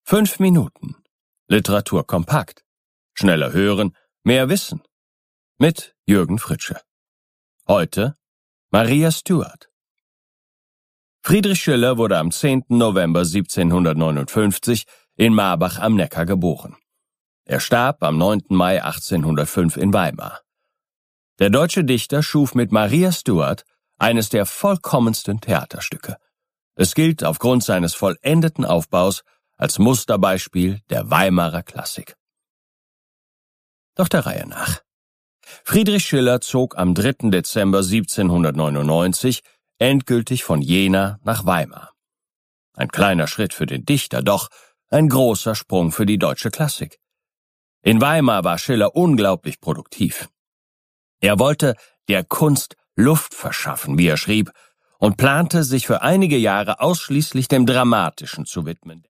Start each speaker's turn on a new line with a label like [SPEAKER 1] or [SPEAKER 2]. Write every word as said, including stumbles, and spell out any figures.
[SPEAKER 1] Fünf Minuten. Literatur kompakt. Schneller hören, mehr wissen. Mit Jürgen Fritsche. Heute Maria Stuart. Friedrich Schiller wurde am zehnten November siebzehnhundertneunundfünfzig in Marbach am Neckar geboren. Er starb am neunten Mai achtzehnhundertfünf in Weimar. Der deutsche Dichter schuf mit Maria Stuart eines der vollkommensten Theaterstücke. Es gilt aufgrund seines vollendeten Aufbaus als Musterbeispiel der Weimarer Klassik. Doch der Reihe nach. Friedrich Schiller zog am dritten Dezember siebzehnhundertneunundneunzig endgültig von Jena nach Weimar. Ein kleiner Schritt für den Dichter, doch ein großer Sprung für die deutsche Klassik. In Weimar war Schiller unglaublich produktiv. Er wollte der Kunst Luft verschaffen, wie er schrieb, und plante, sich für einige Jahre ausschließlich dem Dramatischen zu widmen.